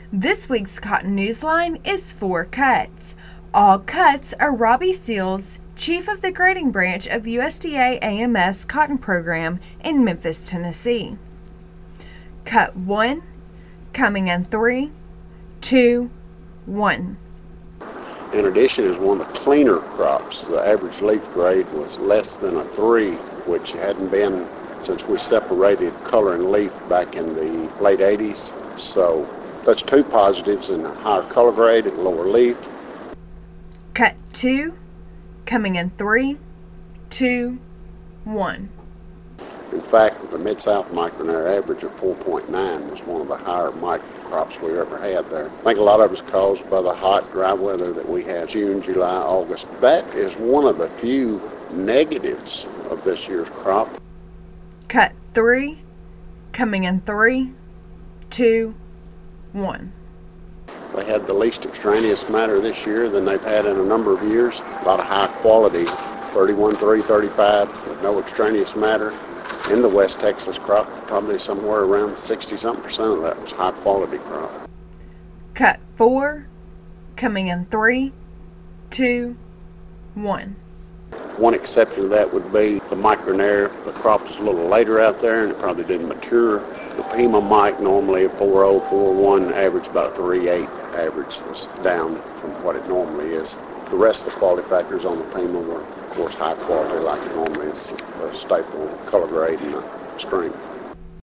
This week's Cotton Newsline is 4 cuts. All cuts are Robbie Seals, Chief of the Grading Branch of USDA AMS Cotton Program in Memphis, Tennessee. Cut 1, coming in 3, 2, 1. In addition, is one of the cleaner crops. The average leaf grade was less than a 3, which hadn't been since we separated color and leaf back in the late 80s. So that's two positives in a higher color grade and lower leaf. Cut 2, coming in 3, 2, 1. In fact, the Mid-South micronair average of 4.9 was one of the higher microcrops we ever had there. I think a lot of it was caused by the hot, dry weather that we had June, July, August. That is one of the few negatives of this year's crop. Cut 3, coming in 3, 2, 1. They had the least extraneous matter this year than they've had in a number of years. A lot of high quality, 31, 3, 35, with no extraneous matter. In the West Texas crop, probably somewhere around 60-something% of that was high quality crop. Cut 4, coming in 3, 2, 1. One exception to that would be the micronair. The crop was a little later out there and it probably didn't mature. The Pima mic, normally a 4.0, 4.1, average about a 3.8 average. It's down from what it normally is. The rest of the quality factors on the Pima were, of course, high quality like it normally is, a staple color grade and strength.